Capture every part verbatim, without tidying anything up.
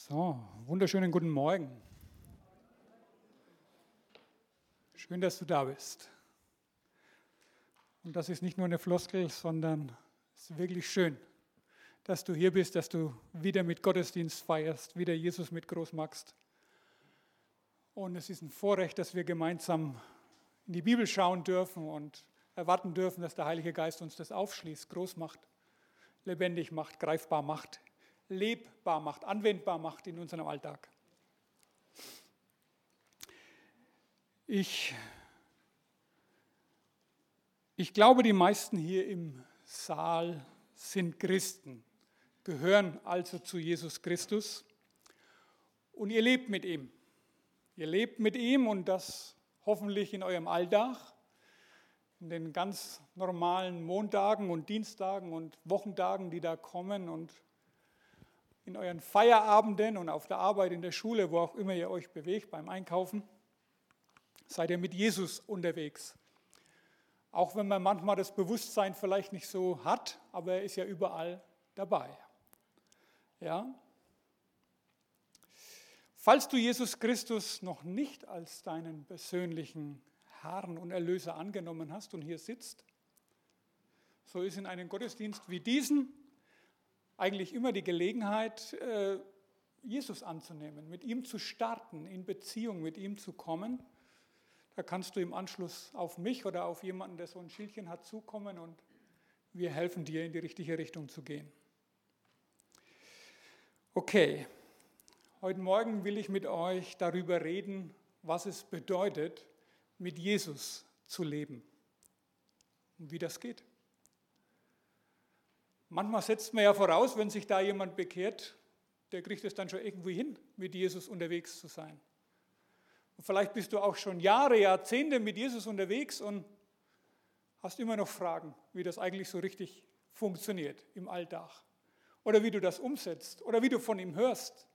So, wunderschönen guten Morgen. Schön, dass du da bist. Und das ist nicht nur eine Floskel, sondern es ist wirklich schön, dass du hier bist, dass du wieder mit Gottesdienst feierst, wieder Jesus mit groß machst. Und es ist ein Vorrecht, dass wir gemeinsam in die Bibel schauen dürfen und erwarten dürfen, dass der Heilige Geist uns das aufschließt, groß macht, lebendig macht, greifbar macht, lebbar macht, anwendbar macht in unserem Alltag. Ich, ich glaube, die meisten hier im Saal sind Christen, gehören also zu Jesus Christus und ihr lebt mit ihm. Ihr lebt mit ihm und das hoffentlich in eurem Alltag, in den ganz normalen Montagen und Dienstagen und Wochentagen, die da kommen und in euren Feierabenden und auf der Arbeit, in der Schule, wo auch immer ihr euch bewegt, beim Einkaufen, seid ihr mit Jesus unterwegs. Auch wenn man manchmal das Bewusstsein vielleicht nicht so hat, aber er ist ja überall dabei. Ja? Falls du Jesus Christus noch nicht als deinen persönlichen Herrn und Erlöser angenommen hast und hier sitzt, so ist in einem Gottesdienst wie diesen eigentlich immer die Gelegenheit, Jesus anzunehmen, mit ihm zu starten, in Beziehung mit ihm zu kommen. Da kannst du im Anschluss auf mich oder auf jemanden, der so ein Schildchen hat, zukommen und wir helfen dir, in die richtige Richtung zu gehen. Okay, heute Morgen will ich mit euch darüber reden, was es bedeutet, mit Jesus zu leben und wie das geht. Manchmal setzt man ja voraus, wenn sich da jemand bekehrt, der kriegt es dann schon irgendwie hin, mit Jesus unterwegs zu sein. Und vielleicht bist du auch schon Jahre, Jahrzehnte mit Jesus unterwegs und hast immer noch Fragen, wie das eigentlich so richtig funktioniert im Alltag. Oder wie du das umsetzt oder wie du von ihm hörst.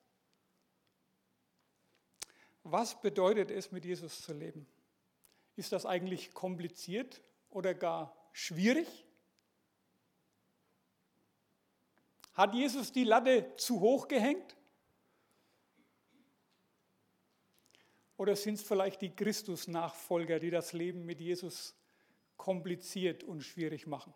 Was bedeutet es, mit Jesus zu leben? Ist das eigentlich kompliziert oder gar schwierig? Hat Jesus die Latte zu hoch gehängt? Oder sind es vielleicht die Christus-Nachfolger, die das Leben mit Jesus kompliziert und schwierig machen?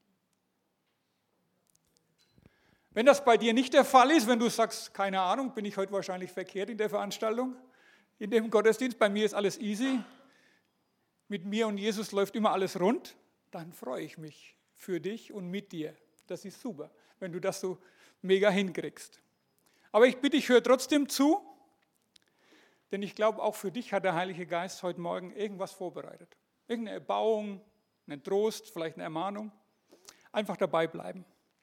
Wenn das bei dir nicht der Fall ist, wenn du sagst, keine Ahnung, bin ich heute wahrscheinlich verkehrt in der Veranstaltung, in dem Gottesdienst, bei mir ist alles easy, mit mir und Jesus läuft immer alles rund, dann freue ich mich für dich und mit dir. Das ist super, wenn du das so mega hinkriegst. Aber ich bitte dich, hör trotzdem zu, denn ich glaube, auch für dich hat der Heilige Geist heute Morgen irgendwas vorbereitet. Irgendeine Erbauung, einen Trost, vielleicht eine Ermahnung. Einfach dabei bleiben.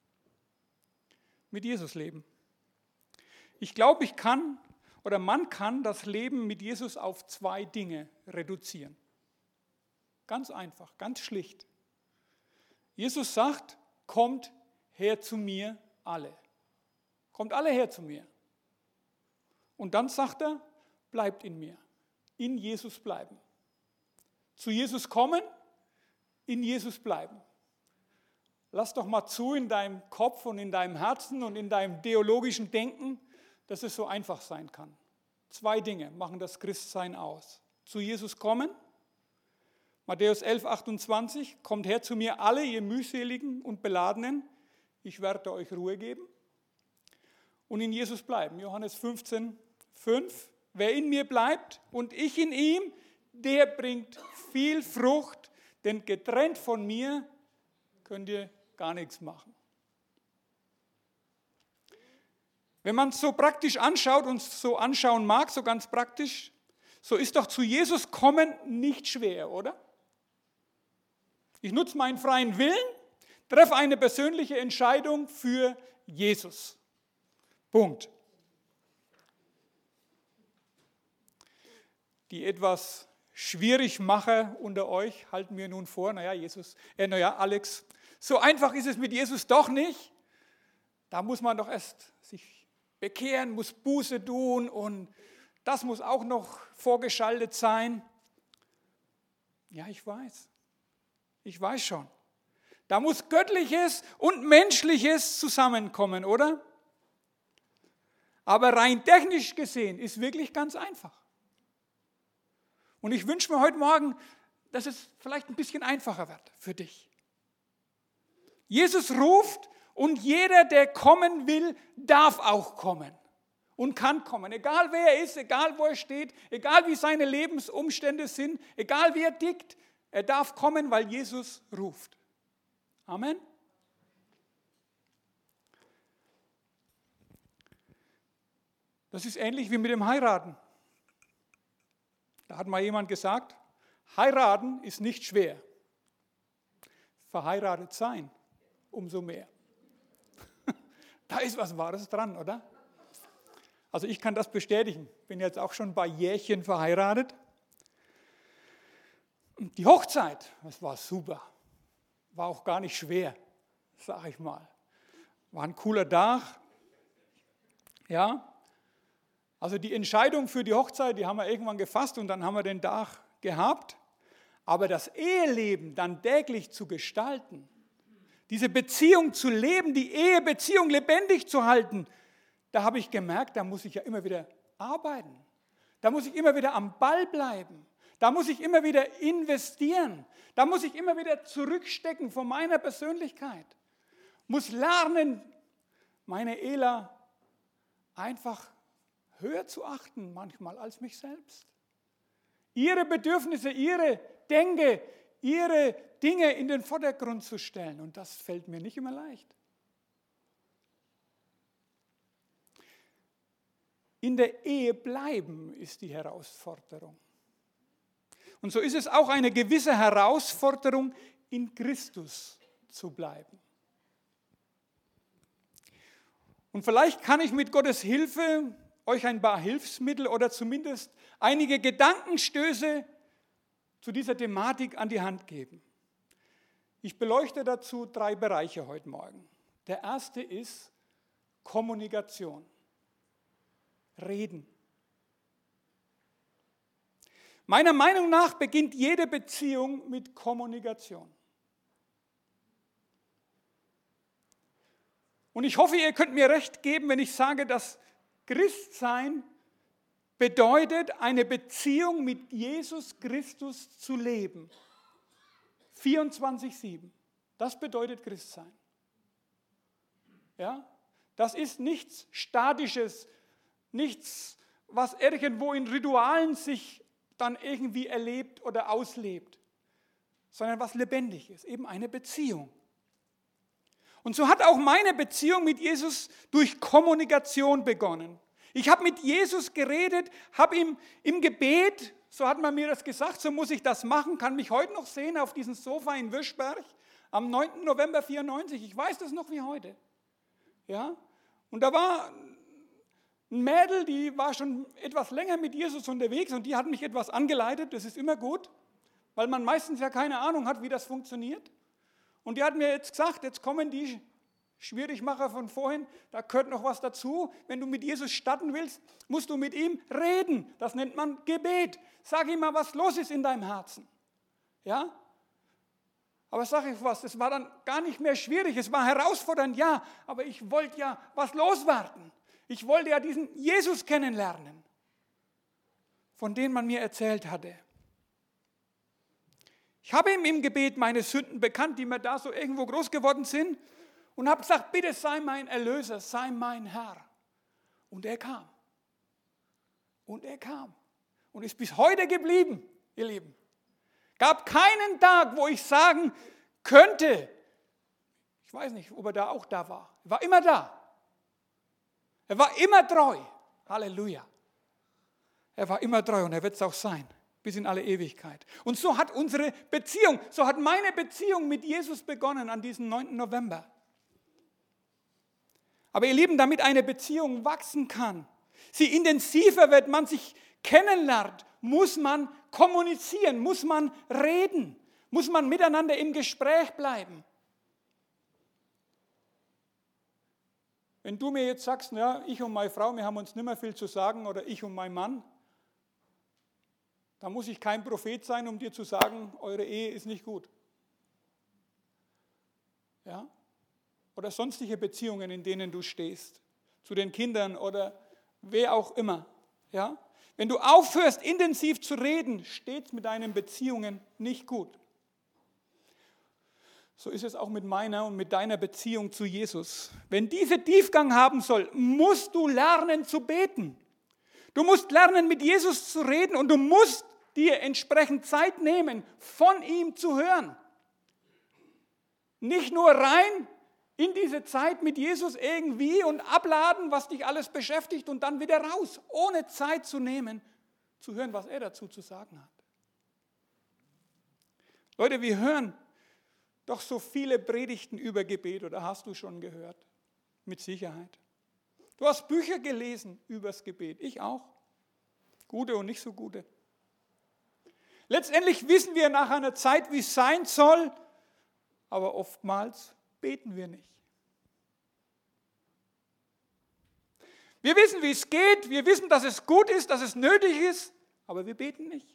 Mit Jesus leben. Ich glaube, ich kann oder man kann das Leben mit Jesus auf zwei Dinge reduzieren. Ganz einfach, ganz schlicht. Jesus sagt, kommt her zu mir alle. Kommt alle her zu mir. Und dann sagt er, bleibt in mir. In Jesus bleiben. Zu Jesus kommen, in Jesus bleiben. Lass doch mal zu in deinem Kopf und in deinem Herzen und in deinem theologischen Denken, dass es so einfach sein kann. Zwei Dinge machen das Christsein aus. Zu Jesus kommen, Matthäus elf, achtundzwanzig, kommt her zu mir alle, ihr mühseligen und Beladenen, ich werde euch Ruhe geben. Und in Jesus bleiben, Johannes fünfzehn, fünf, wer in mir bleibt und ich in ihm, der bringt viel Frucht, denn getrennt von mir könnt ihr gar nichts machen. Wenn man es so praktisch anschaut und so anschauen mag, so ganz praktisch, so ist doch zu Jesus kommen nicht schwer, oder? Ich nutze meinen freien Willen, treffe eine persönliche Entscheidung für Jesus. Punkt. Die etwas Schwierigmacher unter euch halten mir nun vor, naja, Jesus, äh, naja, Alex, so einfach ist es mit Jesus doch nicht. Da muss man doch erst sich bekehren, muss Buße tun und das muss auch noch vorgeschaltet sein. Ja, ich weiß. Ich weiß schon. Da muss Göttliches und Menschliches zusammenkommen, oder? Aber rein technisch gesehen ist wirklich ganz einfach. Und ich wünsche mir heute Morgen, dass es vielleicht ein bisschen einfacher wird für dich. Jesus ruft und jeder, der kommen will, darf auch kommen und kann kommen. Egal wer er ist, egal wo er steht, egal wie seine Lebensumstände sind, egal wie er tickt, er darf kommen, weil Jesus ruft. Amen. Das ist ähnlich wie mit dem Heiraten. Da hat mal jemand gesagt, heiraten ist nicht schwer. Verheiratet sein, umso mehr. Da ist was Wahres dran, oder? Also ich kann das bestätigen. Bin jetzt auch schon bei Jährchen verheiratet. Die Hochzeit, das war super. War auch gar nicht schwer, sag ich mal. War ein cooler Tag. Ja. Also die Entscheidung für die Hochzeit, die haben wir irgendwann gefasst und dann haben wir den Tag gehabt. Aber das Eheleben dann täglich zu gestalten, diese Beziehung zu leben, die Ehebeziehung lebendig zu halten, da habe ich gemerkt, da muss ich ja immer wieder arbeiten. Da muss ich immer wieder am Ball bleiben. Da muss ich immer wieder investieren. Da muss ich immer wieder zurückstecken von meiner Persönlichkeit. Muss lernen, meine Ela einfach höher zu achten manchmal als mich selbst. Ihre Bedürfnisse, ihre Denke, ihre Dinge in den Vordergrund zu stellen. Und das fällt mir nicht immer leicht. In der Ehe bleiben ist die Herausforderung. Und so ist es auch eine gewisse Herausforderung, in Christus zu bleiben. Und vielleicht kann ich mit Gottes Hilfe euch ein paar Hilfsmittel oder zumindest einige Gedankenstöße zu dieser Thematik an die Hand geben. Ich beleuchte dazu drei Bereiche heute Morgen. Der erste ist Kommunikation. Reden. Meiner Meinung nach beginnt jede Beziehung mit Kommunikation. Und ich hoffe, ihr könnt mir recht geben, wenn ich sage, dass Christsein bedeutet, eine Beziehung mit Jesus Christus zu leben. vierundzwanzig sieben. Das bedeutet Christsein. Ja? Das ist nichts Statisches, nichts, was irgendwo in Ritualen sich dann irgendwie erlebt oder auslebt, sondern was lebendig ist, eben eine Beziehung. Und so hat auch meine Beziehung mit Jesus durch Kommunikation begonnen. Ich habe mit Jesus geredet, habe ihm im Gebet, so hat man mir das gesagt, so muss ich das machen, kann mich heute noch sehen auf diesem Sofa in Wischberg am neunten November vierundneunzig. Ich weiß das noch wie heute. Ja? Und da war ein Mädel, die war schon etwas länger mit Jesus unterwegs und die hat mich etwas angeleitet, das ist immer gut, weil man meistens ja keine Ahnung hat, wie das funktioniert. Und die hat mir jetzt gesagt, jetzt kommen die Schwierigmacher von vorhin, da gehört noch was dazu. Wenn du mit Jesus starten willst, musst du mit ihm reden. Das nennt man Gebet. Sag ihm mal, was los ist in deinem Herzen. Ja? Aber sag ich was, es war dann gar nicht mehr schwierig, es war herausfordernd, ja, aber ich wollte ja was loswerden. Ich wollte ja diesen Jesus kennenlernen, von dem man mir erzählt hatte. Ich habe ihm im Gebet meine Sünden bekannt, die mir da so irgendwo groß geworden sind, und habe gesagt, bitte sei mein Erlöser, sei mein Herr. Und er kam. Und er kam. Und ist bis heute geblieben, ihr Lieben. Gab keinen Tag, wo ich sagen könnte, ich weiß nicht, ob er da auch da war. Er war immer da. Er war immer treu. Halleluja. Er war immer treu und er wird es auch sein. Bis in alle Ewigkeit. Und so hat unsere Beziehung, so hat meine Beziehung mit Jesus begonnen an diesem neunten November. Aber ihr Lieben, damit eine Beziehung wachsen kann, sie intensiver wird, man sich kennenlernt, muss man kommunizieren, muss man reden, muss man miteinander im Gespräch bleiben. Wenn du mir jetzt sagst, ja, ich und meine Frau, wir haben uns nicht mehr viel zu sagen, oder ich und mein Mann, da muss ich kein Prophet sein, um dir zu sagen, eure Ehe ist nicht gut. Ja? Oder sonstige Beziehungen, in denen du stehst. Zu den Kindern oder wer auch immer, ja, wenn du aufhörst, intensiv zu reden, steht es mit deinen Beziehungen nicht gut. So ist es auch mit meiner und mit deiner Beziehung zu Jesus. Wenn diese Tiefgang haben soll, musst du lernen zu beten. Du musst lernen, mit Jesus zu reden und du musst dir entsprechend Zeit nehmen, von ihm zu hören. Nicht nur rein in diese Zeit mit Jesus irgendwie und abladen, was dich alles beschäftigt und dann wieder raus, ohne Zeit zu nehmen, zu hören, was er dazu zu sagen hat. Leute, wir hören doch so viele Predigten über Gebet, oder hast du schon gehört? Mit Sicherheit. Du hast Bücher gelesen über das Gebet, ich auch. Gute und nicht so gute. Letztendlich wissen wir nach einer Zeit, wie es sein soll, aber oftmals beten wir nicht. Wir wissen, wie es geht, wir wissen, dass es gut ist, dass es nötig ist, aber wir beten nicht.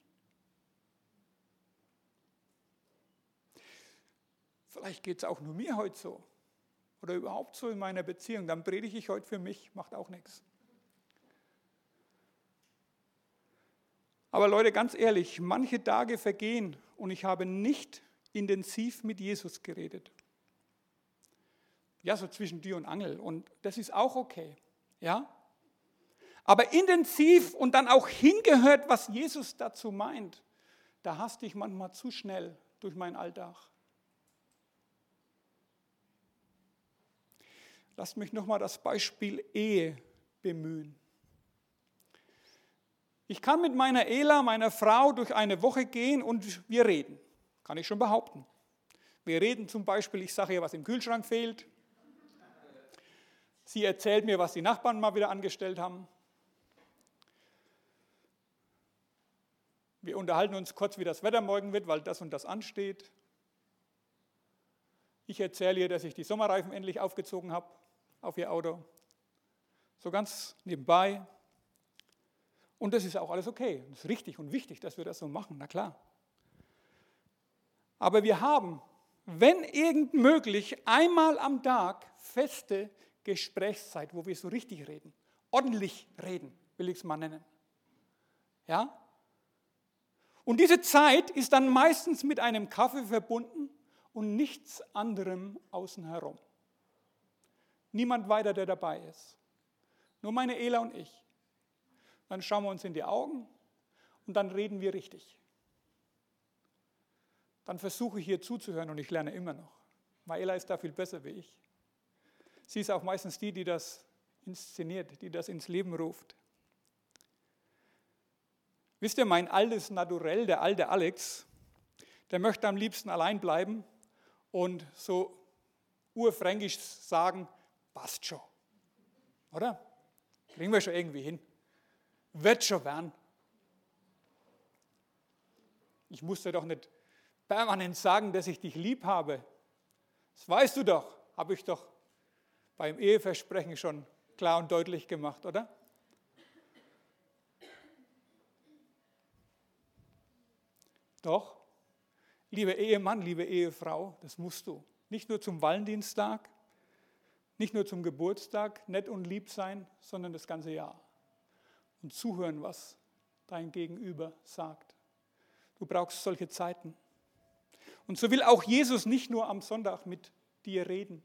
Vielleicht geht es auch nur mir heute so oder überhaupt so in meiner Beziehung, dann predige ich heute für mich, macht auch nichts. Aber Leute, ganz ehrlich, manche Tage vergehen und ich habe nicht intensiv mit Jesus geredet. Ja, so zwischen Tür und Angel und das ist auch okay, ja. Aber intensiv und dann auch hingehört, was Jesus dazu meint, da haste ich manchmal zu schnell durch meinen Alltag. Lasst mich nochmal das Beispiel Ehe bemühen. Ich kann mit meiner Ela, meiner Frau, durch eine Woche gehen und wir reden. Kann ich schon behaupten. Wir reden zum Beispiel, ich sage ihr, was im Kühlschrank fehlt. Sie erzählt mir, was die Nachbarn mal wieder angestellt haben. Wir unterhalten uns kurz, wie das Wetter morgen wird, weil das und das ansteht. Ich erzähle ihr, dass ich die Sommerreifen endlich aufgezogen habe auf ihr Auto. So ganz nebenbei. Und das ist auch alles okay. Das ist richtig und wichtig, dass wir das so machen, na klar. Aber wir haben, wenn irgend möglich, einmal am Tag feste Gesprächszeit, wo wir so richtig reden. Ordentlich reden, will ich es mal nennen. Ja? Und diese Zeit ist dann meistens mit einem Kaffee verbunden und nichts anderem außen herum. Niemand weiter, der dabei ist. Nur meine Ela und ich. Dann schauen wir uns in die Augen und dann reden wir richtig. Dann versuche ich hier zuzuhören und ich lerne immer noch. Maela ist da viel besser wie ich. Sie ist auch meistens die, die das inszeniert, die das ins Leben ruft. Wisst ihr, mein altes Naturell, der alte Alex, der möchte am liebsten allein bleiben und so urfränkisch sagen, passt schon. Oder? Kriegen wir schon irgendwie hin. Wird schon werden. Ich muss dir doch nicht permanent sagen, dass ich dich lieb habe. Das weißt du doch, habe ich doch beim Eheversprechen schon klar und deutlich gemacht, oder? Doch, lieber Ehemann, liebe Ehefrau, das musst du. Nicht nur zum Valentinstag, nicht nur zum Geburtstag, nett und lieb sein, sondern das ganze Jahr. Und zuhören, was dein Gegenüber sagt. Du brauchst solche Zeiten. Und so will auch Jesus nicht nur am Sonntag mit dir reden.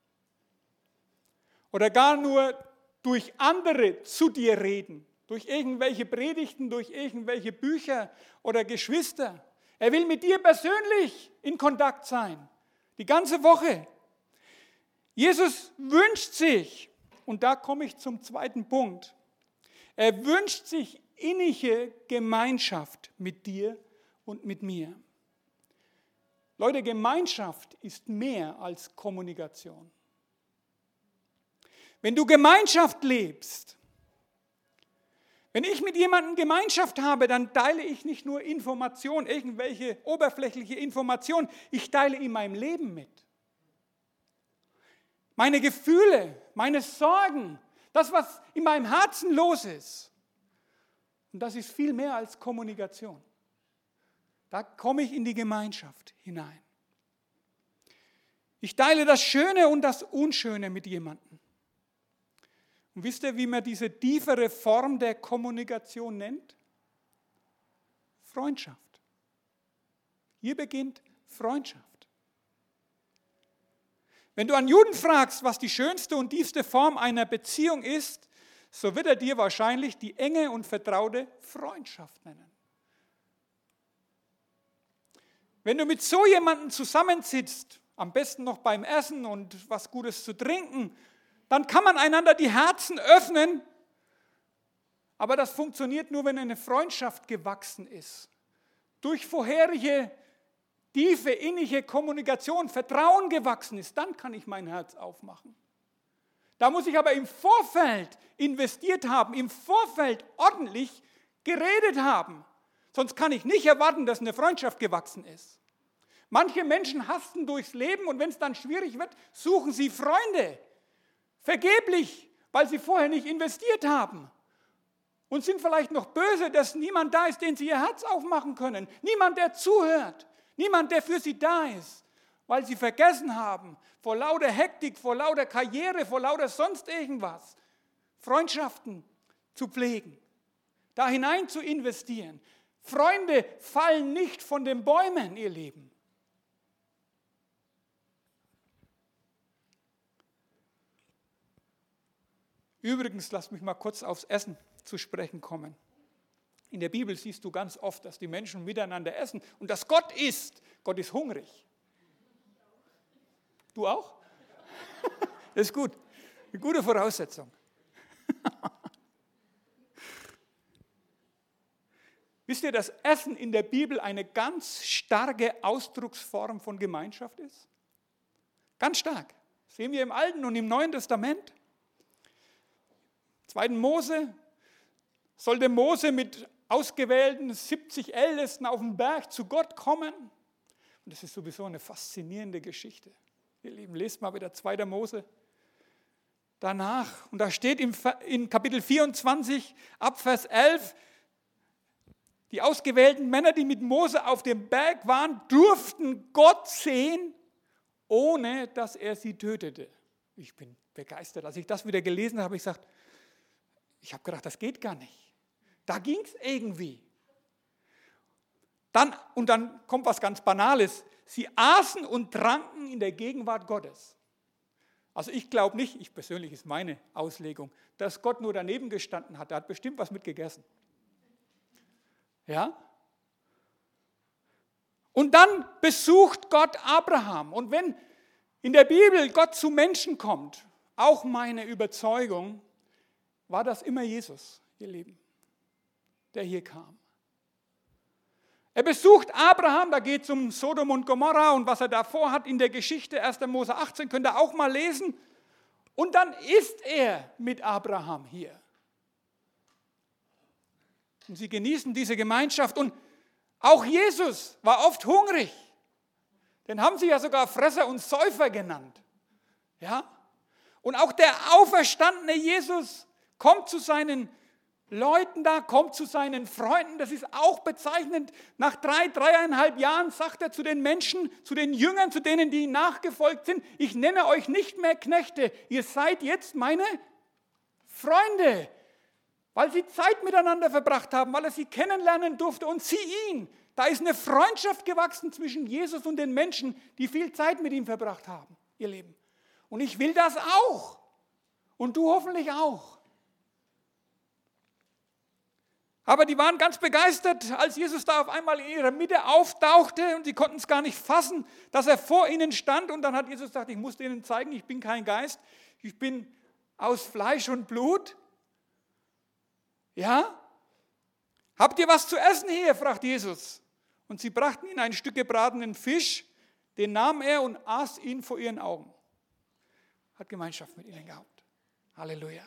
Oder gar nur durch andere zu dir reden. Durch irgendwelche Predigten, durch irgendwelche Bücher oder Geschwister. Er will mit dir persönlich in Kontakt sein. Die ganze Woche. Jesus wünscht sich, und da komme ich zum zweiten Punkt, er wünscht sich innige Gemeinschaft mit dir und mit mir. Leute, Gemeinschaft ist mehr als Kommunikation. Wenn du Gemeinschaft lebst, wenn ich mit jemandem Gemeinschaft habe, dann teile ich nicht nur Informationen, irgendwelche oberflächliche Informationen, ich teile ihm mein Leben mit. Meine Gefühle, meine Sorgen, das, was in meinem Herzen los ist. Und das ist viel mehr als Kommunikation. Da komme ich in die Gemeinschaft hinein. Ich teile das Schöne und das Unschöne mit jemandem. Und wisst ihr, wie man diese tiefere Form der Kommunikation nennt? Freundschaft. Hier beginnt Freundschaft. Wenn du einen Juden fragst, was die schönste und tiefste Form einer Beziehung ist, so wird er dir wahrscheinlich die enge und vertraute Freundschaft nennen. Wenn du mit so jemandem zusammensitzt, am besten noch beim Essen und was Gutes zu trinken, dann kann man einander die Herzen öffnen, aber das funktioniert nur, wenn eine Freundschaft gewachsen ist. Durch vorherige tiefe, innige Kommunikation, Vertrauen gewachsen ist, dann kann ich mein Herz aufmachen. Da muss ich aber im Vorfeld investiert haben, im Vorfeld ordentlich geredet haben. Sonst kann ich nicht erwarten, dass eine Freundschaft gewachsen ist. Manche Menschen hasten durchs Leben und wenn es dann schwierig wird, suchen sie Freunde. Vergeblich, weil sie vorher nicht investiert haben. Und sind vielleicht noch böse, dass niemand da ist, den sie ihr Herz aufmachen können. Niemand, der zuhört. Niemand, der für sie da ist, weil sie vergessen haben, vor lauter Hektik, vor lauter Karriere, vor lauter sonst irgendwas, Freundschaften zu pflegen, da hinein zu investieren. Freunde fallen nicht von den Bäumen, ihr Lieben. Übrigens, lasst mich mal kurz aufs Essen zu sprechen kommen. In der Bibel siehst du ganz oft, dass die Menschen miteinander essen und dass Gott isst. Gott ist hungrig. Du auch? Das ist gut. Eine gute Voraussetzung. Wisst ihr, dass Essen in der Bibel eine ganz starke Ausdrucksform von Gemeinschaft ist? Ganz stark. Das sehen wir im Alten und im Neuen Testament. Zweiten Mose sollte Mose mit ausgewählten siebzig Ältesten auf den Berg zu Gott kommen. Und das ist sowieso eine faszinierende Geschichte. Ihr Lieben, lest mal wieder zweiter Mose. Danach, und da steht in Kapitel vierundzwanzig, ab Vers elf, die ausgewählten Männer, die mit Mose auf dem Berg waren, durften Gott sehen, ohne dass er sie tötete. Ich bin begeistert. Als ich das wieder gelesen habe, habe ich gesagt, ich habe gedacht, das geht gar nicht. Da ging es irgendwie. Dann, und dann kommt was ganz Banales. Sie aßen und tranken in der Gegenwart Gottes. Also ich glaube nicht, ich persönlich ist meine Auslegung, dass Gott nur daneben gestanden hat. Er hat bestimmt was mitgegessen. Ja? Und dann besucht Gott Abraham. Und wenn in der Bibel Gott zu Menschen kommt, auch meine Überzeugung, war das immer Jesus, ihr Lieben, der hier kam. Er besucht Abraham, da geht es um Sodom und Gomorra und was er davor hat in der Geschichte, erster Mose achtzehn, könnt ihr auch mal lesen. Und dann ist er mit Abraham hier. Und sie genießen diese Gemeinschaft und auch Jesus war oft hungrig. Den haben sie ja sogar Fresser und Säufer genannt. Ja? Und auch der auferstandene Jesus kommt zu seinen Leuten da, kommt zu seinen Freunden. Das ist auch bezeichnend. Nach drei, dreieinhalb Jahren sagt er zu den Menschen, zu den Jüngern, zu denen, die ihm nachgefolgt sind, ich nenne euch nicht mehr Knechte, ihr seid jetzt meine Freunde. Weil sie Zeit miteinander verbracht haben, weil er sie kennenlernen durfte und sie ihn. Da ist eine Freundschaft gewachsen zwischen Jesus und den Menschen, die viel Zeit mit ihm verbracht haben, ihr Lieben. Und ich will das auch. Und du hoffentlich auch. Aber die waren ganz begeistert, als Jesus da auf einmal in ihrer Mitte auftauchte und sie konnten es gar nicht fassen, dass er vor ihnen stand. Und dann hat Jesus gesagt, ich muss ihnen zeigen, ich bin kein Geist, ich bin aus Fleisch und Blut. Ja? Habt ihr was zu essen hier? Fragt Jesus. Und sie brachten ihm ein Stück gebratenen Fisch, den nahm er und aß ihn vor ihren Augen. Hat Gemeinschaft mit ihnen gehabt. Halleluja.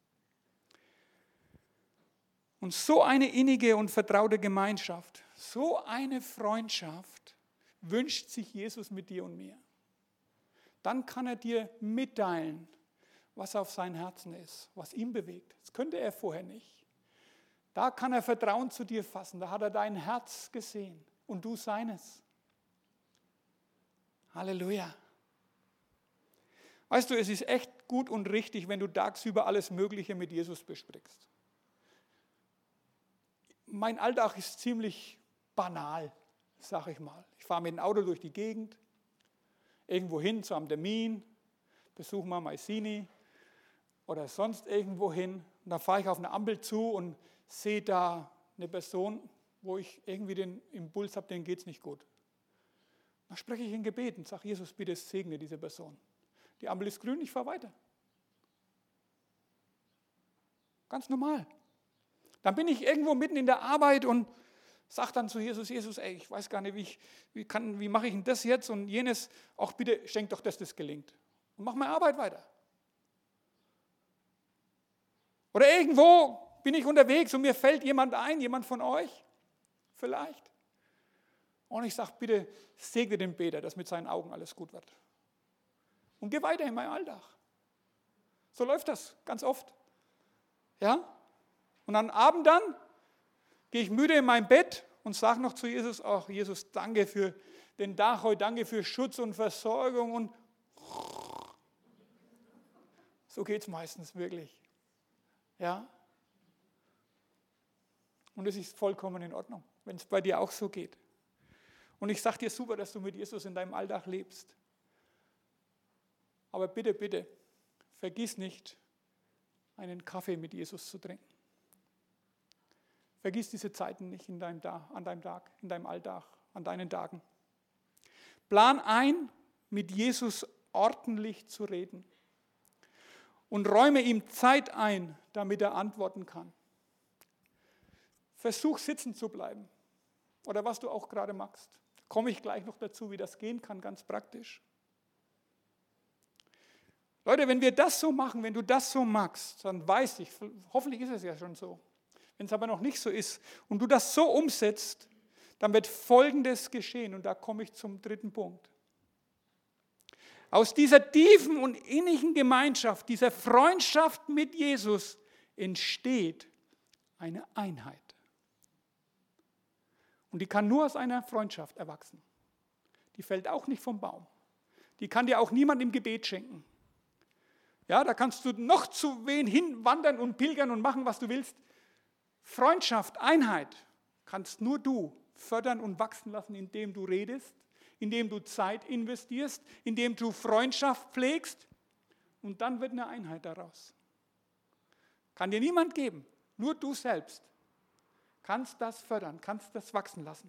Und so eine innige und vertraute Gemeinschaft, so eine Freundschaft wünscht sich Jesus mit dir und mir. Dann kann er dir mitteilen, was auf seinem Herzen ist, was ihn bewegt. Das könnte er vorher nicht. Da kann er Vertrauen zu dir fassen, da hat er dein Herz gesehen und du seines. Halleluja. Weißt du, es ist echt gut und richtig, wenn du tagsüber alles Mögliche mit Jesus besprichst. Mein Alltag ist ziemlich banal, sag ich mal. Ich fahre mit dem Auto durch die Gegend, irgendwo hin zu einem Termin, besuche mal Maisini oder sonst irgendwo hin. Und dann fahre ich auf eine Ampel zu und sehe da eine Person, wo ich irgendwie den Impuls habe, denen geht es nicht gut. Dann spreche ich in Gebet und sage, Jesus, bitte segne diese Person. Die Ampel ist grün, ich fahre weiter. Ganz normal. Dann bin ich irgendwo mitten in der Arbeit und sage dann zu Jesus, Jesus, ey, ich weiß gar nicht, wie, ich, wie, kann, wie mache ich denn das jetzt und jenes. Auch bitte schenk doch, dass das gelingt. Und mach meine Arbeit weiter. Oder irgendwo bin ich unterwegs und mir fällt jemand ein, jemand von euch, vielleicht. Und ich sage, bitte segne den Beter, dass mit seinen Augen alles gut wird. Und geh weiter in meinen Alltag. So läuft das ganz oft. Ja? Und am Abend dann gehe ich müde in mein Bett und sage noch zu Jesus, ach Jesus, danke für den Tag heute, danke für Schutz und Versorgung. Und so geht es meistens wirklich. Ja? Und es ist vollkommen in Ordnung, wenn es bei dir auch so geht. Und ich sage dir, super, dass du mit Jesus in deinem Alltag lebst. Aber bitte, bitte, vergiss nicht, einen Kaffee mit Jesus zu trinken. Vergiss diese Zeiten nicht in deinem, an deinem Tag, in deinem Alltag, an deinen Tagen. Plan ein, mit Jesus ordentlich zu reden. Und räume ihm Zeit ein, damit er antworten kann. Versuch sitzen zu bleiben. Oder was du auch gerade machst. Komme ich gleich noch dazu, wie das gehen kann, ganz praktisch. Leute, wenn wir das so machen, wenn du das so magst, dann weiß ich, hoffentlich ist es ja schon so. Wenn es aber noch nicht so ist und du das so umsetzt, dann wird Folgendes geschehen. Und da komme ich zum dritten Punkt. Aus dieser tiefen und innigen Gemeinschaft, dieser Freundschaft mit Jesus entsteht eine Einheit. Und die kann nur aus einer Freundschaft erwachsen. Die fällt auch nicht vom Baum. Die kann dir auch niemand im Gebet schenken. Ja, da kannst du noch zu wen hinwandern und pilgern und machen, was du willst. Freundschaft, Einheit kannst nur du fördern und wachsen lassen, indem du redest, indem du Zeit investierst, indem du Freundschaft pflegst und dann wird eine Einheit daraus. Kann dir niemand geben, nur du selbst kannst das fördern, kannst das wachsen lassen.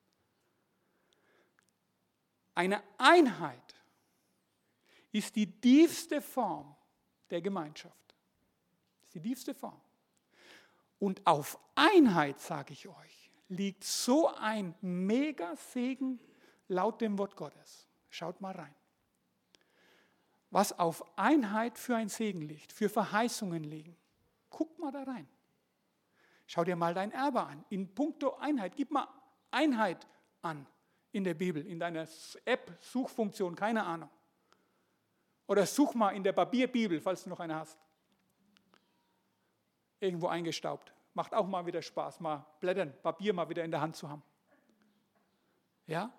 Eine Einheit ist die tiefste Form der Gemeinschaft. Das ist die tiefste Form. Und auf Einheit, sage ich euch, liegt so ein Mega-Segen laut dem Wort Gottes. Schaut mal rein. Was auf Einheit für ein Segen liegt, für Verheißungen liegen. Guck mal da rein. Schau dir mal dein Erbe an. In puncto Einheit. Gib mal Einheit an in der Bibel, in deiner App-Suchfunktion, keine Ahnung. Oder such mal in der Papierbibel, falls du noch eine hast. Irgendwo eingestaubt. Macht auch mal wieder Spaß, mal blättern, Papier mal wieder in der Hand zu haben. Ja?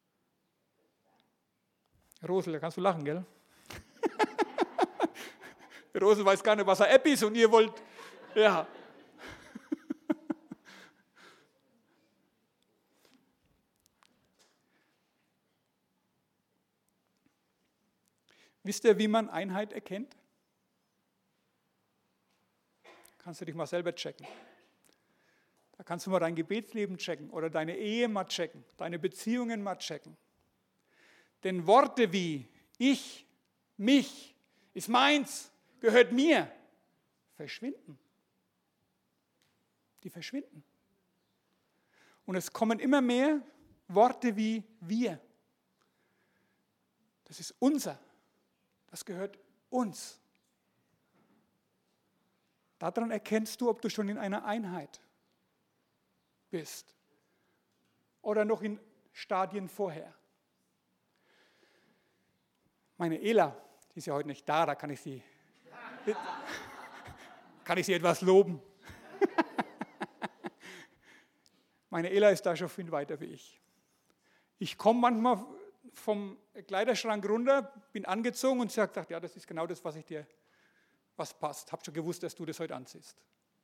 Rosel, da kannst du lachen, gell? Rosel weiß gar nicht, was eine App ist und ihr wollt, ja. Wisst ihr, wie man Einheit erkennt? Kannst du dich mal selber checken. Da kannst du mal dein Gebetsleben checken oder deine Ehe mal checken, deine Beziehungen mal checken. Denn Worte wie ich, mich, ist meins, gehört mir, verschwinden. Die verschwinden. Und es kommen immer mehr Worte wie wir. Das ist unser. Das gehört uns. Daran erkennst du, ob du schon in einer Einheit bist oder noch in Stadien vorher. Meine Ela, die ist ja heute nicht da, da kann ich sie, kann ich sie etwas loben. Meine Ela ist da schon viel weiter wie ich. Ich komme manchmal vom Kleiderschrank runter, bin angezogen und sie hat gesagt, ja, das ist genau das, was ich dir, was passt. Hab schon gewusst, dass du das heute anziehst.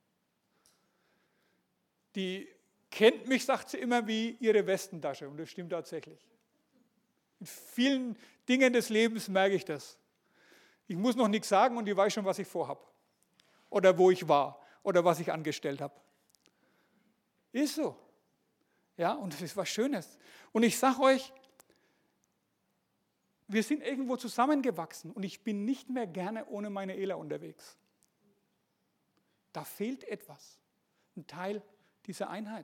Die kennt mich, sagt sie immer, wie ihre Westentasche und das stimmt tatsächlich. In vielen Dingen des Lebens merke ich das. Ich muss noch nichts sagen und ich weiß schon, was ich vorhabe. Oder wo ich war oder was ich angestellt habe. Ist so. Ja, und das ist was Schönes. Und ich sage euch, wir sind irgendwo zusammengewachsen und ich bin nicht mehr gerne ohne meine Ela unterwegs. Da fehlt etwas, ein Teil dieser Einheit.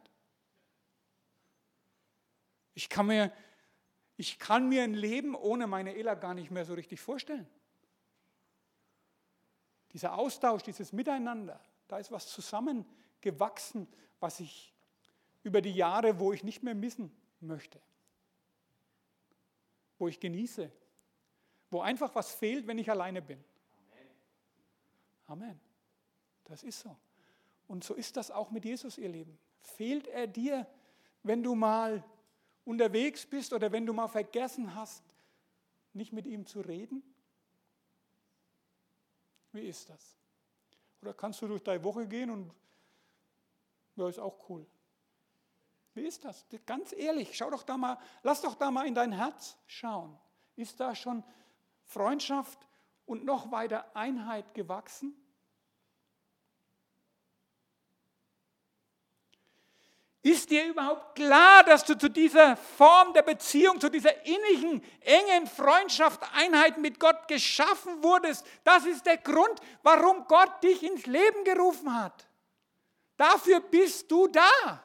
Ich kann mir, ich kann mir ein Leben ohne meine Ela gar nicht mehr so richtig vorstellen. Dieser Austausch, dieses Miteinander, da ist was zusammengewachsen, was ich über die Jahre, wo ich nicht mehr missen möchte. Wo ich genieße. Wo einfach was fehlt, wenn ich alleine bin. Amen. Das ist so. Und so ist das auch mit Jesus, ihr Lieben. Fehlt er dir, wenn du mal unterwegs bist oder wenn du mal vergessen hast, nicht mit ihm zu reden? Wie ist das? Oder kannst du durch deine Woche gehen und ja, ist auch cool. Wie ist das? Ganz ehrlich, schau doch da mal, lass doch da mal in dein Herz schauen. Ist da schon Freundschaft und noch weiter Einheit gewachsen? Ist dir überhaupt klar, dass du zu dieser Form der Beziehung, zu dieser innigen, engen Freundschaft, Einheit mit Gott geschaffen wurdest? Das ist der Grund, warum Gott dich ins Leben gerufen hat. Dafür bist du da.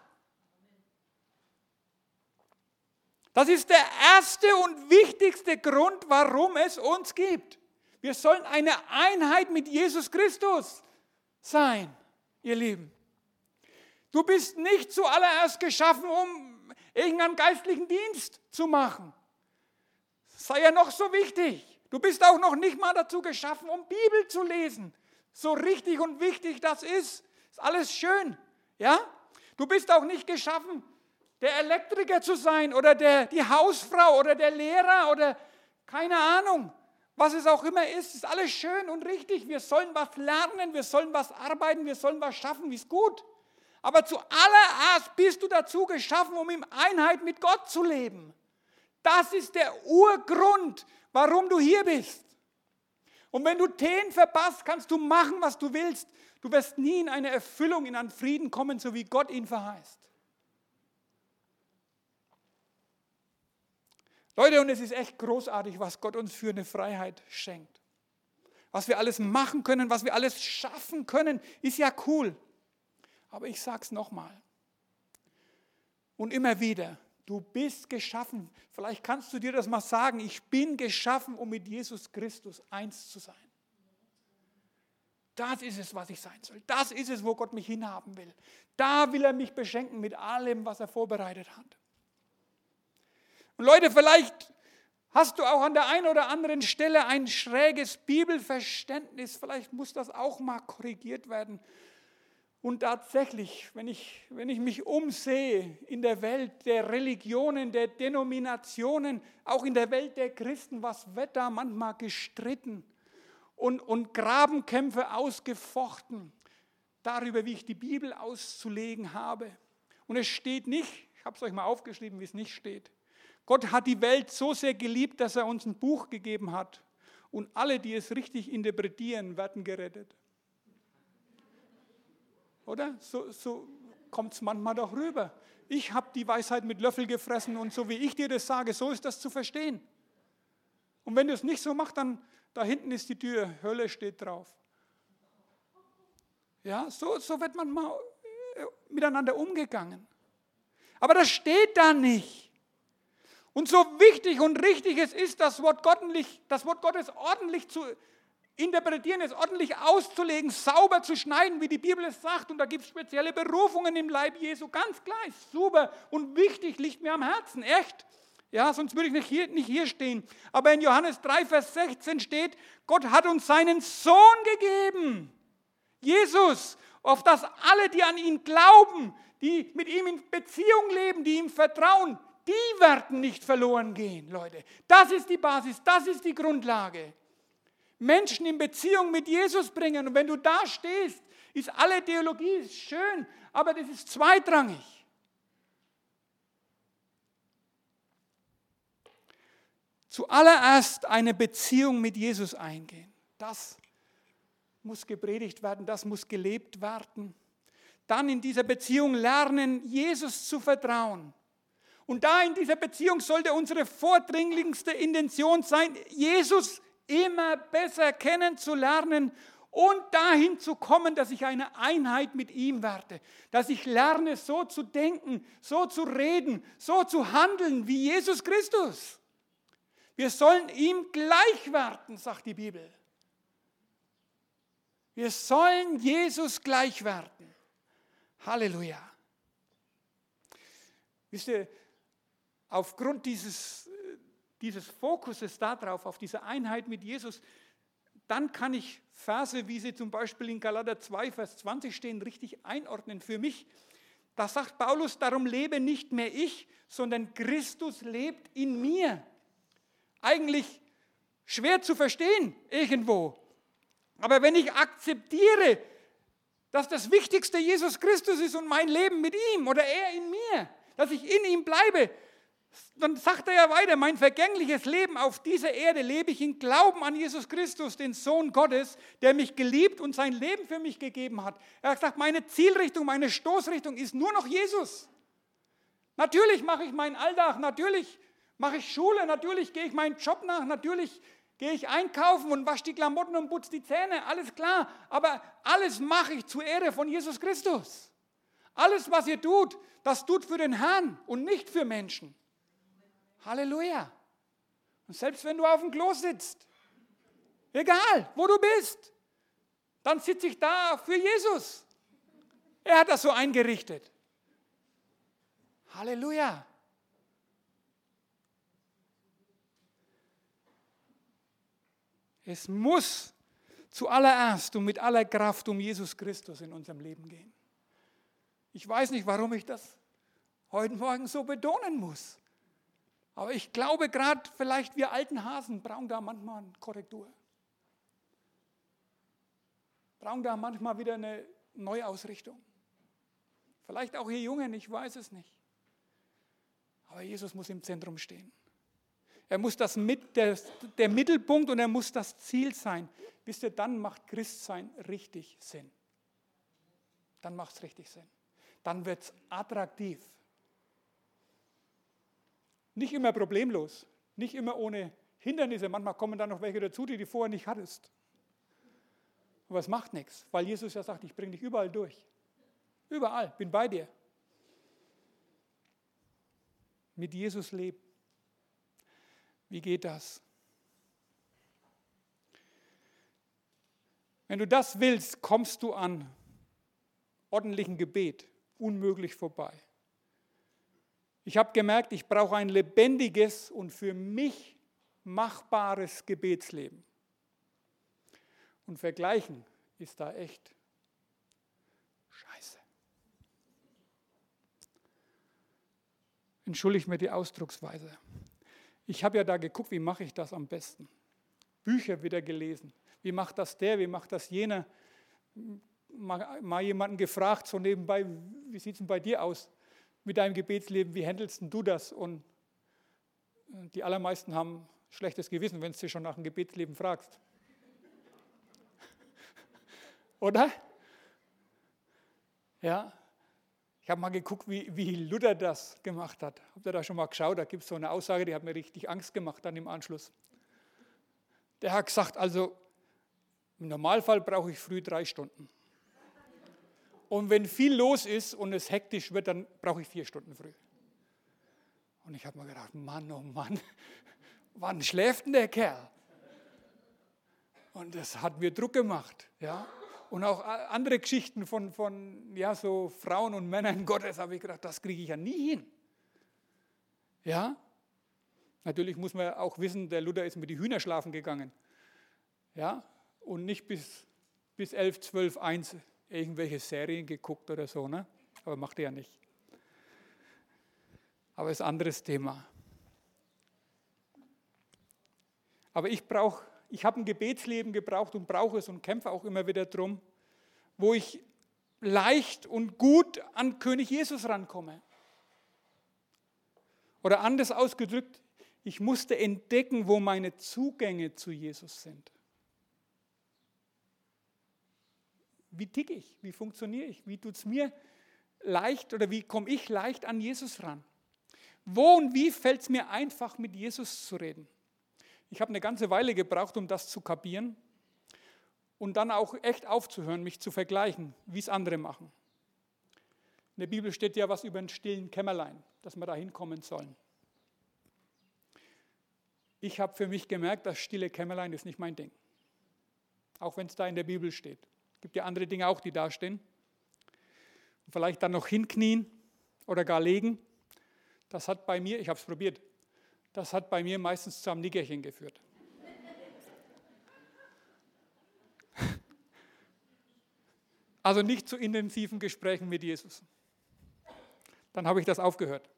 Das ist der erste und wichtigste Grund, warum es uns gibt. Wir sollen eine Einheit mit Jesus Christus sein, ihr Lieben. Du bist nicht zuallererst geschaffen, um irgendeinen geistlichen Dienst zu machen. Sei ja noch so wichtig. Du bist auch noch nicht mal dazu geschaffen, um Bibel zu lesen. So richtig und wichtig das ist, ist alles schön. Ja? Du bist auch nicht geschaffen, der Elektriker zu sein oder der, die Hausfrau oder der Lehrer oder keine Ahnung. Was es auch immer ist, ist alles schön und richtig. Wir sollen was lernen, wir sollen was arbeiten, wir sollen was schaffen, wie es gut. Aber zuallererst bist du dazu geschaffen, um in Einheit mit Gott zu leben. Das ist der Urgrund, warum du hier bist. Und wenn du den verpasst, kannst du machen, was du willst. Du wirst nie in eine Erfüllung, in einen Frieden kommen, so wie Gott ihn verheißt. Leute, und es ist echt großartig, was Gott uns für eine Freiheit schenkt. Was wir alles machen können, was wir alles schaffen können, ist ja cool. Aber ich sage es nochmal. Und immer wieder, du bist geschaffen. Vielleicht kannst du dir das mal sagen. Ich bin geschaffen, um mit Jesus Christus eins zu sein. Das ist es, was ich sein soll. Das ist es, wo Gott mich hinhaben will. Da will er mich beschenken mit allem, was er vorbereitet hat. Und Leute, vielleicht hast du auch an der einen oder anderen Stelle ein schräges Bibelverständnis. Vielleicht muss das auch mal korrigiert werden. Und tatsächlich, wenn ich, wenn ich mich umsehe in der Welt der Religionen, der Denominationen, auch in der Welt der Christen, was wird da manchmal gestritten und, und Grabenkämpfe ausgefochten darüber, wie ich die Bibel auszulegen habe. Und es steht nicht, ich habe es euch mal aufgeschrieben, wie es nicht steht. Gott hat die Welt so sehr geliebt, dass er uns ein Buch gegeben hat. Und alle, die es richtig interpretieren, werden gerettet. Oder? So, so kommt es manchmal doch rüber. Ich habe die Weisheit mit Löffel gefressen und so wie ich dir das sage, so ist das zu verstehen. Und wenn du es nicht so machst, dann da hinten ist die Tür, Hölle steht drauf. Ja, so, so wird man mal miteinander umgegangen. Aber das steht da nicht. Und so wichtig und richtig es ist, das Wort, Gottlich, das Wort Gottes ordentlich zu interpretieren, es ordentlich auszulegen, sauber zu schneiden, wie die Bibel es sagt. Und da gibt es spezielle Berufungen im Leib Jesu. Ganz klar, ist super und wichtig, liegt mir am Herzen, echt. Ja, sonst würde ich nicht hier, nicht hier stehen. Aber in Johannes drei, Vers sechzehn steht, Gott hat uns seinen Sohn gegeben. Jesus, auf das alle, die an ihn glauben, die mit ihm in Beziehung leben, die ihm vertrauen, die werden nicht verloren gehen, Leute. Das ist die Basis, das ist die Grundlage. Menschen in Beziehung mit Jesus bringen. Und wenn du da stehst, ist alle Theologie schön, aber das ist zweitrangig. Zuallererst eine Beziehung mit Jesus eingehen. Das muss gepredigt werden, das muss gelebt werden. Dann in dieser Beziehung lernen, Jesus zu vertrauen. Und da in dieser Beziehung sollte unsere vordringlichste Intention sein, Jesus immer besser kennenzulernen und dahin zu kommen, dass ich eine Einheit mit ihm werde. Dass ich lerne, so zu denken, so zu reden, so zu handeln wie Jesus Christus. Wir sollen ihm gleich werden, sagt die Bibel. Wir sollen Jesus gleich werden. Halleluja. Wisst ihr, aufgrund dieses, dieses Fokuses darauf, auf diese Einheit mit Jesus, dann kann ich Verse, wie sie zum Beispiel in Galater zwei, Vers zwanzig stehen, richtig einordnen für mich. Da sagt Paulus, darum lebe nicht mehr ich, sondern Christus lebt in mir. Eigentlich schwer zu verstehen irgendwo. Aber wenn ich akzeptiere, dass das Wichtigste Jesus Christus ist und mein Leben mit ihm oder er in mir, dass ich in ihm bleibe, dann sagt er ja weiter, mein vergängliches Leben auf dieser Erde lebe ich in Glauben an Jesus Christus, den Sohn Gottes, der mich geliebt und sein Leben für mich gegeben hat. Er hat gesagt, meine Zielrichtung, meine Stoßrichtung ist nur noch Jesus. Natürlich mache ich meinen Alltag, natürlich mache ich Schule, natürlich gehe ich meinen Job nach, natürlich gehe ich einkaufen und wasche die Klamotten und putze die Zähne, alles klar. Aber alles mache ich zur Ehre von Jesus Christus. Alles, was ihr tut, das tut für den Herrn und nicht für Menschen. Halleluja. Und selbst wenn du auf dem Klo sitzt, egal, wo du bist, dann sitze ich da für Jesus. Er hat das so eingerichtet. Halleluja. Es muss zuallererst und mit aller Kraft um Jesus Christus in unserem Leben gehen. Ich weiß nicht, warum ich das heute Morgen so betonen muss. Aber ich glaube, gerade vielleicht wir alten Hasen brauchen da manchmal eine Korrektur. Brauchen da manchmal wieder eine Neuausrichtung. Vielleicht auch ihr Jungen, ich weiß es nicht. Aber Jesus muss im Zentrum stehen. Er muss das mit, der, der Mittelpunkt und er muss das Ziel sein. Wisst ihr, dann macht Christsein richtig Sinn. Dann macht es richtig Sinn. Dann wird es attraktiv. Nicht immer problemlos, nicht immer ohne Hindernisse. Manchmal kommen dann noch welche dazu, die du vorher nicht hattest. Aber es macht nichts, weil Jesus ja sagt, ich bringe dich überall durch. Überall, bin bei dir. Mit Jesus leben. Wie geht das? Wenn du das willst, kommst du an ordentlichen Gebet unmöglich vorbei. Ich habe gemerkt, ich brauche ein lebendiges und für mich machbares Gebetsleben. Und vergleichen ist da echt scheiße. Entschuldigt mir die Ausdrucksweise. Ich habe ja da geguckt, wie mache ich das am besten. Bücher wieder gelesen. Wie macht das der, wie macht das jener? Mal, mal jemanden gefragt, so nebenbei, wie sieht es denn bei dir aus mit deinem Gebetsleben, wie handelst du das? Und die allermeisten haben schlechtes Gewissen, wenn du sie schon nach dem Gebetsleben fragst. Oder? Ja. Ich habe mal geguckt, wie, wie Luther das gemacht hat. Habt ihr da schon mal geschaut? Da gibt es so eine Aussage, die hat mir richtig Angst gemacht dann im Anschluss. Der hat gesagt, also im Normalfall brauche ich früh drei Stunden. Und wenn viel los ist und es hektisch wird, dann brauche ich vier Stunden früh. Und ich habe mir gedacht, Mann, oh Mann, wann schläft denn der Kerl? Und das hat mir Druck gemacht. Ja? Und auch andere Geschichten von, von ja, so Frauen und Männern Gottes, habe ich gedacht, das kriege ich ja nie hin. Ja? Natürlich muss man auch wissen, der Luther ist mit den Hühner schlafen gegangen. Ja? Und nicht bis, bis elf, zwölf, eins irgendwelche Serien geguckt oder so. Ne? Aber macht er ja nicht. Aber ist ein anderes Thema. Aber ich brauche, ich habe ein Gebetsleben gebraucht und brauche es und kämpfe auch immer wieder drum, wo ich leicht und gut an König Jesus rankomme. Oder anders ausgedrückt, ich musste entdecken, wo meine Zugänge zu Jesus sind. Wie ticke ich? Wie funktioniere ich? Wie tut es mir leicht oder wie komme ich leicht an Jesus ran? Wo und wie fällt es mir einfach, mit Jesus zu reden? Ich habe eine ganze Weile gebraucht, um das zu kapieren und dann auch echt aufzuhören, mich zu vergleichen, wie es andere machen. In der Bibel steht ja was über einen stillen Kämmerlein, dass wir da hinkommen sollen. Ich habe für mich gemerkt, das stille Kämmerlein ist nicht mein Ding. Auch wenn es da in der Bibel steht. Es gibt ja andere Dinge auch, die da stehen. Und vielleicht dann noch hinknien oder gar legen. Das hat bei mir, ich habe es probiert, das hat bei mir meistens zu einem Nickerchen geführt. Also nicht zu intensiven Gesprächen mit Jesus. Dann habe ich das aufgehört.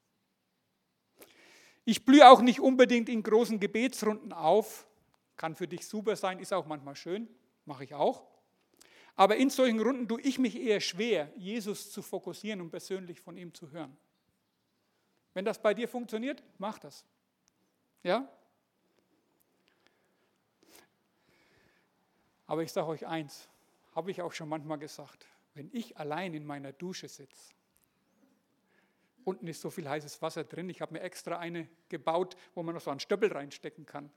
Ich blühe auch nicht unbedingt in großen Gebetsrunden auf. Kann für dich super sein, ist auch manchmal schön, mache ich auch. Aber in solchen Runden tue ich mich eher schwer, Jesus zu fokussieren und persönlich von ihm zu hören. Wenn das bei dir funktioniert, mach das. Ja? Aber ich sage euch eins, habe ich auch schon manchmal gesagt, wenn ich allein in meiner Dusche sitze, unten ist so viel heißes Wasser drin, ich habe mir extra eine gebaut, wo man noch so einen Stöppel reinstecken kann.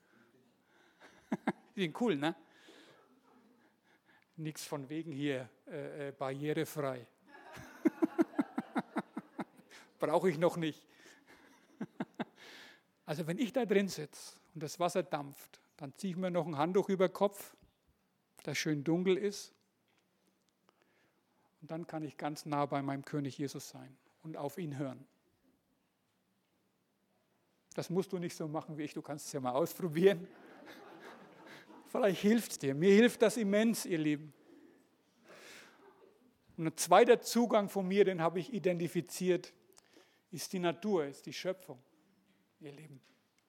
Die sind cool, ne? Nichts von wegen hier äh, äh, barrierefrei. Brauche ich noch nicht. Also wenn ich da drin sitze und das Wasser dampft, dann ziehe ich mir noch ein Handtuch über den Kopf, das schön dunkel ist. Und dann kann ich ganz nah bei meinem König Jesus sein und auf ihn hören. Das musst du nicht so machen wie ich, du kannst es ja mal ausprobieren. Vielleicht hilft es dir. Mir hilft das immens, ihr Lieben. Und ein zweiter Zugang von mir, den habe ich identifiziert, ist die Natur, ist die Schöpfung, ihr Lieben.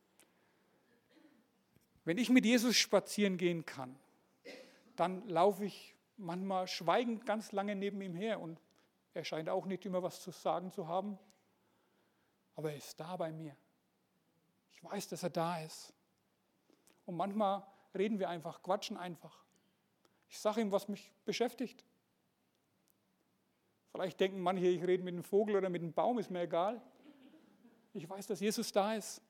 Wenn ich mit Jesus spazieren gehen kann, dann laufe ich manchmal schweigend ganz lange neben ihm her und er scheint auch nicht immer was zu sagen zu haben, aber er ist da bei mir. Ich weiß, dass er da ist. Und manchmal reden wir einfach, quatschen einfach. Ich sage ihm, was mich beschäftigt. Vielleicht denken manche, ich rede mit einem Vogel oder mit einem Baum, ist mir egal. Ich weiß, dass Jesus da ist.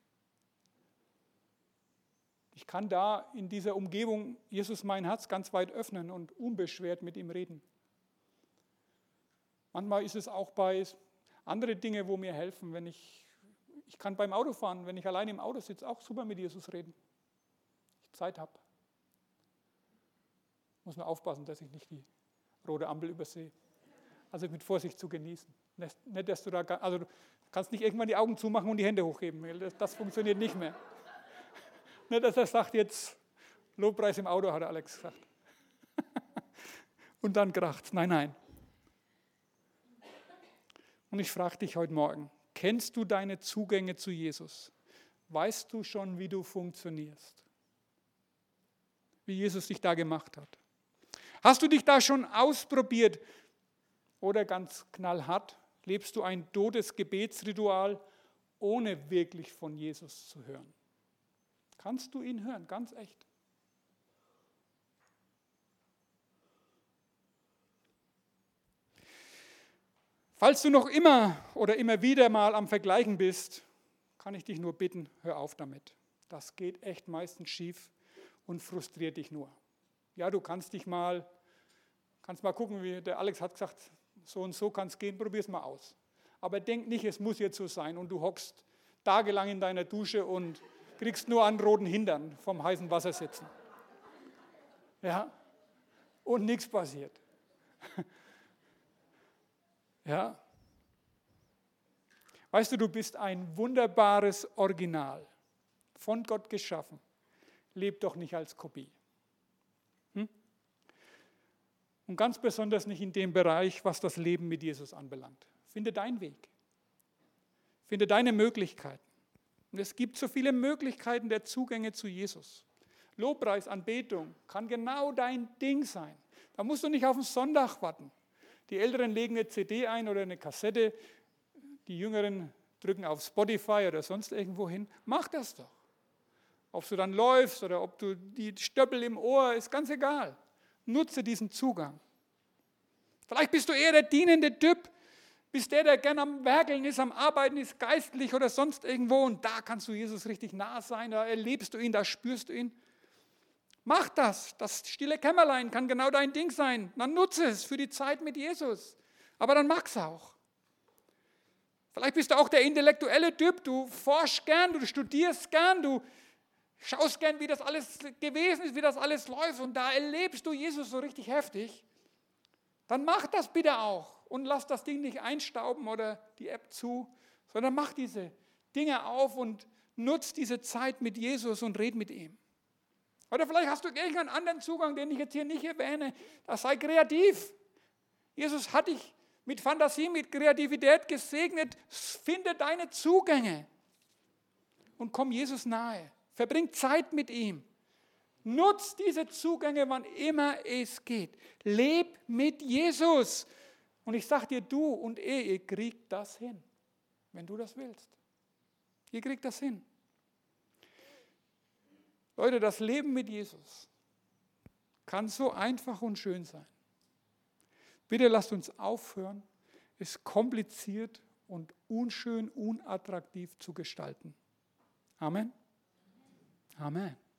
Ich kann da in dieser Umgebung Jesus mein Herz ganz weit öffnen und unbeschwert mit ihm reden. Manchmal ist es auch bei anderen Dingen, wo mir helfen, wenn ich, ich kann beim Autofahren, wenn ich allein im Auto sitze, auch super mit Jesus reden. Ich Zeit habe. Muss nur aufpassen, dass ich nicht die rote Ampel übersehe. Also mit Vorsicht zu genießen. Nicht, dass du da, also du kannst nicht irgendwann die Augen zumachen und die Hände hochheben. Das, das funktioniert nicht mehr. Nicht, dass er sagt jetzt, Lobpreis im Auto, hat Alex gesagt. Und dann kracht's. Nein, nein. Und ich frage dich heute Morgen, kennst du deine Zugänge zu Jesus? Weißt du schon, wie du funktionierst? Wie Jesus dich da gemacht hat? Hast du dich da schon ausprobiert? Oder ganz knallhart, lebst du ein totes Gebetsritual, ohne wirklich von Jesus zu hören? Kannst du ihn hören, ganz echt? Falls du noch immer oder immer wieder mal am Vergleichen bist, kann ich dich nur bitten, hör auf damit. Das geht echt meistens schief und frustriert dich nur. Ja, du kannst dich mal, kannst mal gucken, wie der Alex hat gesagt, so und so kann es gehen, probier es mal aus. Aber denk nicht, es muss jetzt so sein und du hockst tagelang in deiner Dusche und kriegst nur einen roten Hintern vom heißen Wasser sitzen. Ja, und nichts passiert. Ja. Weißt du, du bist ein wunderbares Original, von Gott geschaffen. Leb doch nicht als Kopie. Hm? Und ganz besonders nicht in dem Bereich, was das Leben mit Jesus anbelangt. Finde deinen Weg. Finde deine Möglichkeiten. Und es gibt so viele Möglichkeiten der Zugänge zu Jesus. Lobpreis, Anbetung kann genau dein Ding sein. Da musst du nicht auf den Sonntag warten. Die Älteren legen eine C D ein oder eine Kassette. Die Jüngeren drücken auf Spotify oder sonst irgendwo hin. Mach das doch. Ob du dann läufst oder ob du die Stöppel im Ohr, ist ganz egal. Nutze diesen Zugang. Vielleicht bist du eher der dienende Typ, bist der, der gerne am Werkeln ist, am Arbeiten ist, geistlich oder sonst irgendwo. Und da kannst du Jesus richtig nah sein, da erlebst du ihn, da spürst du ihn. Mach das. Das stille Kämmerlein kann genau dein Ding sein. Dann nutze es für die Zeit mit Jesus. Aber dann mach's auch. Vielleicht bist du auch der intellektuelle Typ. Du forschst gern, du studierst gern, du schaust gern, wie das alles gewesen ist, wie das alles läuft. Und da erlebst du Jesus so richtig heftig. Dann mach das bitte auch. Und lass das Ding nicht einstauben oder die App zu, sondern mach diese Dinge auf und nutz diese Zeit mit Jesus und red mit ihm. Oder vielleicht hast du irgendeinen anderen Zugang, den ich jetzt hier nicht erwähne. Das sei kreativ. Jesus hat dich mit Fantasie, mit Kreativität gesegnet. Finde deine Zugänge und komm Jesus nahe. Verbring Zeit mit ihm. Nutz diese Zugänge, wann immer es geht. Leb mit Jesus. Und ich sage dir, du und er, ihr kriegt das hin, wenn du das willst. Ihr kriegt das hin. Leute, das Leben mit Jesus kann so einfach und schön sein. Bitte lasst uns aufhören, es kompliziert und unschön, unattraktiv zu gestalten. Amen. Amen.